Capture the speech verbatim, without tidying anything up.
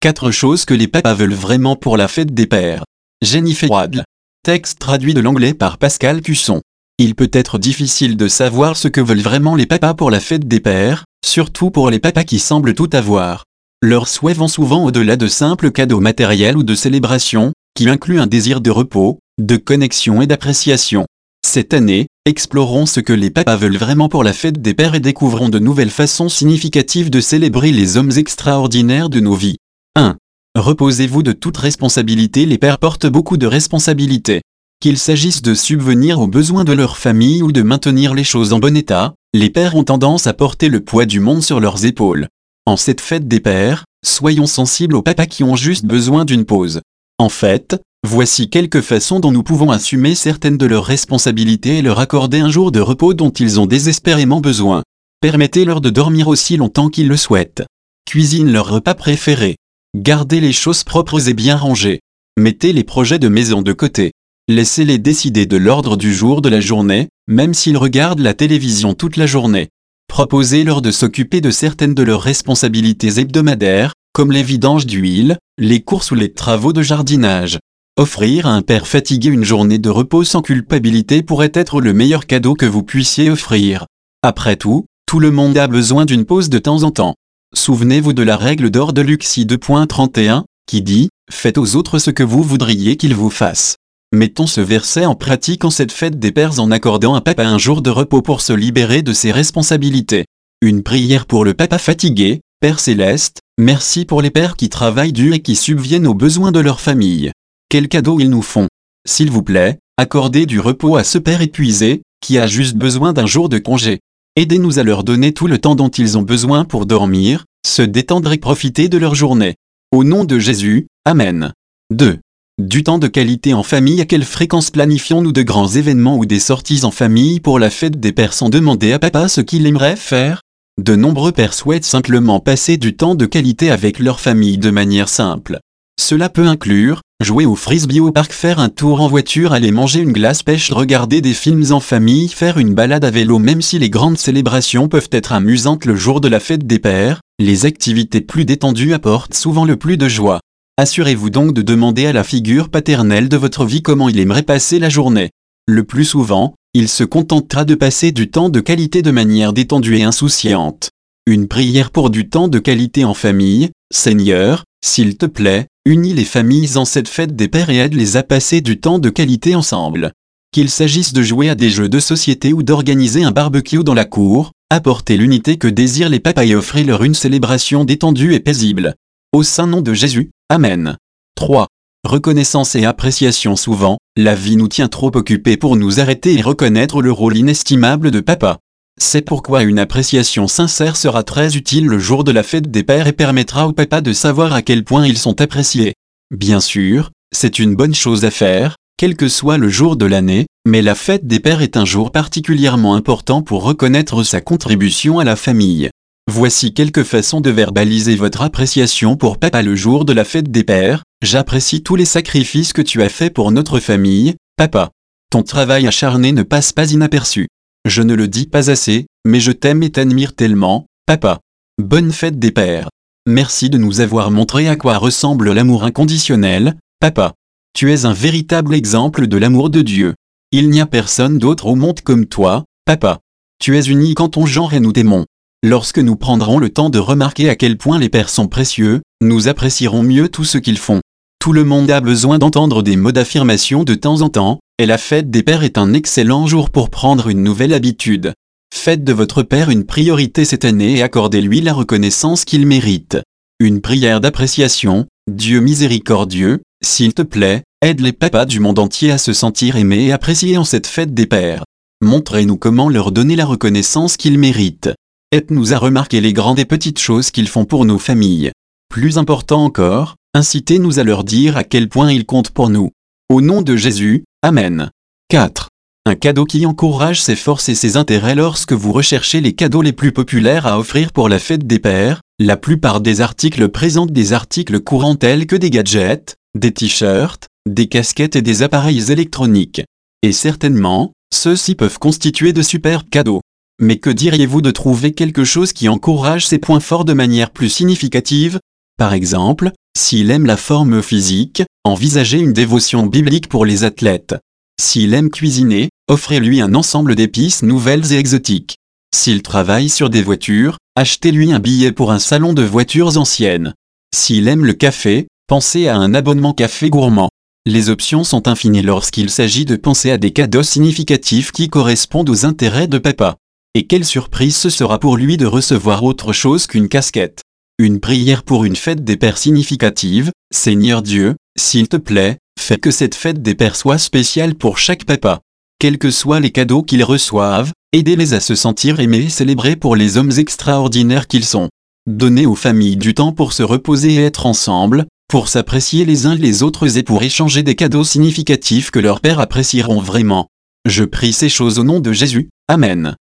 quatre choses que les papas veulent vraiment pour la fête des pères. Jennifer Wadle. Texte traduit de l'anglais par Pascal Cusson. Il peut être difficile de savoir ce que veulent vraiment les papas pour la fête des pères, surtout pour les papas qui semblent tout avoir. Leurs souhaits vont souvent au-delà de simples cadeaux matériels ou de célébrations, qui incluent un désir de repos, de connexion et d'appréciation. Cette année, explorons ce que les papas veulent vraiment pour la fête des pères et découvrons de nouvelles façons significatives de célébrer les hommes extraordinaires de nos vies. un. Reposez-vous de toute responsabilité. Les pères portent beaucoup de responsabilités. Qu'il s'agisse de subvenir aux besoins de leur famille ou de maintenir les choses en bon état, les pères ont tendance à porter le poids du monde sur leurs épaules. En cette fête des pères, soyons sensibles aux papas qui ont juste besoin d'une pause. En fait, voici quelques façons dont nous pouvons assumer certaines de leurs responsabilités et leur accorder un jour de repos dont ils ont désespérément besoin. Permettez-leur de dormir aussi longtemps qu'ils le souhaitent. Cuisine leur repas préféré. Gardez les choses propres et bien rangées. Mettez les projets de maison de côté. Laissez-les décider de l'ordre du jour de la journée, même s'ils regardent la télévision toute la journée. Proposez-leur de s'occuper de certaines de leurs responsabilités hebdomadaires, comme les vidanges d'huile, les courses ou les travaux de jardinage. Offrir à un père fatigué une journée de repos sans culpabilité pourrait être le meilleur cadeau que vous puissiez offrir. Après tout, tout le monde a besoin d'une pause de temps en temps. Souvenez-vous de la règle d'or de Luxi deux point trente et un, qui dit « Faites aux autres ce que vous voudriez qu'ils vous fassent ». Mettons ce verset en pratique en cette fête des pères en accordant à papa un jour de repos pour se libérer de ses responsabilités. Une prière pour le papa fatigué. Père Céleste, merci pour les pères qui travaillent dur et qui subviennent aux besoins de leur famille. Quel cadeau ils nous font. S'il vous plaît, accordez du repos à ce père épuisé, qui a juste besoin d'un jour de congé. Aidez-nous à leur donner tout le temps dont ils ont besoin pour dormir, se détendre et profiter de leur journée. Au nom de Jésus, Amen. deux. Du temps de qualité en famille. À quelle fréquence planifions-nous de grands événements ou des sorties en famille pour la fête des pères sans demander à papa ce qu'il aimerait faire? De nombreux pères souhaitent simplement passer du temps de qualité avec leur famille de manière simple. Cela peut inclure jouer au frisbee au parc, faire un tour en voiture, aller manger une glace pêche, regarder des films en famille, faire une balade à vélo. Même si les grandes célébrations peuvent être amusantes le jour de la fête des pères, les activités plus détendues apportent souvent le plus de joie. Assurez-vous donc de demander à la figure paternelle de votre vie comment il aimerait passer la journée. Le plus souvent, il se contentera de passer du temps de qualité de manière détendue et insouciante. Une prière pour du temps de qualité en famille. Seigneur, s'il te plaît, unis les familles en cette fête des pères et aide-les à passer du temps de qualité ensemble. Qu'il s'agisse de jouer à des jeux de société ou d'organiser un barbecue dans la cour, apportez l'unité que désirent les papas et offrez-leur une célébration détendue et paisible. Au saint nom de Jésus, Amen. trois. Reconnaissance et appréciation. Souvent, la vie nous tient trop occupés pour nous arrêter et reconnaître le rôle inestimable de papa. C'est pourquoi une appréciation sincère sera très utile le jour de la fête des pères et permettra aux papas de savoir à quel point ils sont appréciés. Bien sûr, c'est une bonne chose à faire, quel que soit le jour de l'année, mais la fête des pères est un jour particulièrement important pour reconnaître sa contribution à la famille. Voici quelques façons de verbaliser votre appréciation pour papa le jour de la fête des pères. J'apprécie tous les sacrifices que tu as faits pour notre famille, papa. Ton travail acharné ne passe pas inaperçu. Je ne le dis pas assez, mais je t'aime et t'admire tellement, papa. Bonne fête des pères. Merci de nous avoir montré à quoi ressemble l'amour inconditionnel, papa. Tu es un véritable exemple de l'amour de Dieu. Il n'y a personne d'autre au monde comme toi, papa. Tu es unique en ton genre et nous t'aimons. Lorsque nous prendrons le temps de remarquer à quel point les pères sont précieux, nous apprécierons mieux tout ce qu'ils font. Tout le monde a besoin d'entendre des mots d'affirmation de temps en temps, et la fête des pères est un excellent jour pour prendre une nouvelle habitude. Faites de votre père une priorité cette année et accordez-lui la reconnaissance qu'il mérite. Une prière d'appréciation. Dieu miséricordieux, s'il te plaît, aide les papas du monde entier à se sentir aimés et appréciés en cette fête des pères. Montrez-nous comment leur donner la reconnaissance qu'ils méritent. Aide-nous à remarquer les grandes et petites choses qu'ils font pour nos familles. Plus important encore, incitez-nous à leur dire à quel point ils comptent pour nous. Au nom de Jésus, Amen. quatre. Un cadeau qui encourage ses forces et ses intérêts. Lorsque vous recherchez les cadeaux les plus populaires à offrir pour la fête des pères, la plupart des articles présentent des articles courants tels que des gadgets, des t-shirts, des casquettes et des appareils électroniques. Et certainement, ceux-ci peuvent constituer de superbes cadeaux. Mais que diriez-vous de trouver quelque chose qui encourage ces points forts de manière plus significative? Par exemple, S'il aime la forme physique, envisagez une dévotion biblique pour les athlètes. S'il aime cuisiner, offrez-lui un ensemble d'épices nouvelles et exotiques. S'il travaille sur des voitures, achetez-lui un billet pour un salon de voitures anciennes. S'il aime le café, pensez à un abonnement café gourmand. Les options sont infinies lorsqu'il s'agit de penser à des cadeaux significatifs qui correspondent aux intérêts de papa. Et quelle surprise ce sera pour lui de recevoir autre chose qu'une casquette. Une prière pour une fête des pères significative. Seigneur Dieu, s'il te plaît, fais que cette fête des pères soit spéciale pour chaque papa. Quels que soient les cadeaux qu'ils reçoivent, aidez-les à se sentir aimés et célébrés pour les hommes extraordinaires qu'ils sont. Donnez aux familles du temps pour se reposer et être ensemble, pour s'apprécier les uns les autres et pour échanger des cadeaux significatifs que leurs pères apprécieront vraiment. Je prie ces choses au nom de Jésus. Amen.